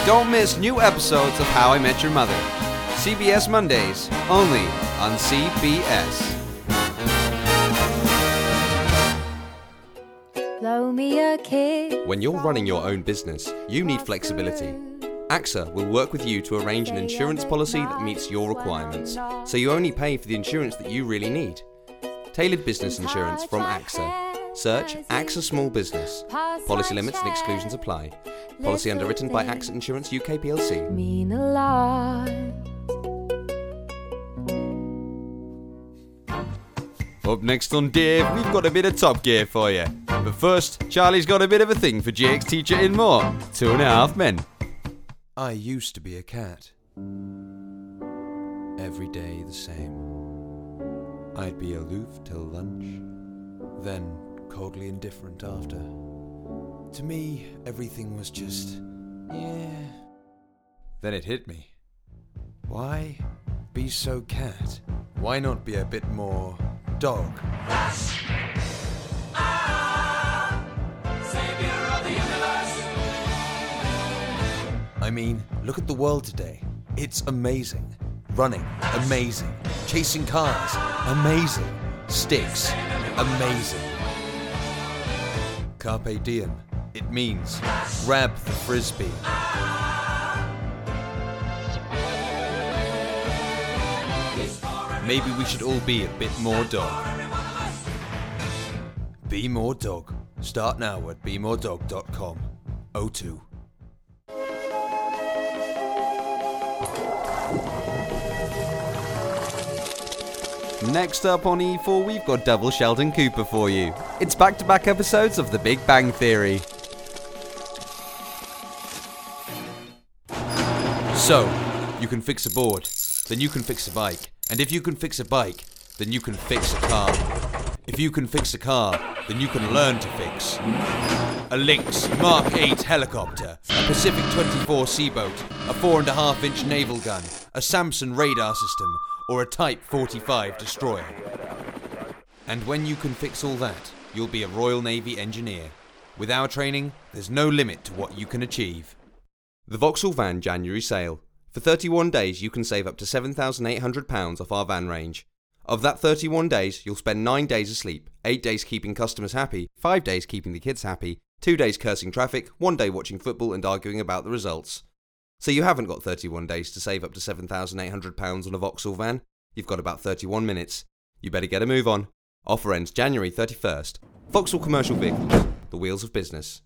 Don't miss new episodes of How I Met Your Mother. CBS Mondays, only on CBS. Blow me a kiss. When you're running your own business, you need flexibility. AXA will work with you to arrange an insurance policy that meets your requirements, so you only pay for the insurance that you really need. Tailored business insurance from AXA. Search AXA Small Business. Policy limits and exclusions apply. Policy underwritten by AXA Insurance UK plc. Mean a lot. Up next on Dave, we've got a bit of Top Gear for you. But first, Charlie's got a bit of a thing for Jake's teacher in more. 2.5 Men. I used to be a cat. Every day the same. I'd be aloof till lunch, then coldly indifferent after. To me, everything was just, yeah. Then it hit me. Why be so cat? Why not be a bit more dog? I mean, look at the world today. It's amazing. Running, amazing. Chasing cars, amazing. Sticks, amazing. Carpe diem. It means grab the frisbee. Maybe we should all be a bit more dog. Be More Dog. Start now at bemoredog.com. O2. Next up on E4, we've got Double Sheldon Cooper for you. It's back-to-back episodes of The Big Bang Theory. So, you can fix a board, then you can fix a bike. And if you can fix a bike, then you can fix a car. If you can fix a car, then you can learn to fix a Lynx Mark 8 helicopter, a Pacific 24 Seaboat, a 4.5-inch naval gun, a Samson radar system, or a Type 45 destroyer. And when you can fix all that, you'll be a Royal Navy engineer. With our training, there's no limit to what you can achieve. The Vauxhall Van January sale. For 31 days, you can save up to £7,800 off our van range. Of that 31 days, you'll spend 9 days asleep, 8 days keeping customers happy, 5 days keeping the kids happy, 2 days cursing traffic, 1 day watching football and arguing about the results. So you haven't got 31 days to save up to £7,800 on a Vauxhall van. You've got about 31 minutes. You better get a move on. Offer ends January 31st. Vauxhall Commercial Vehicles. The wheels of business.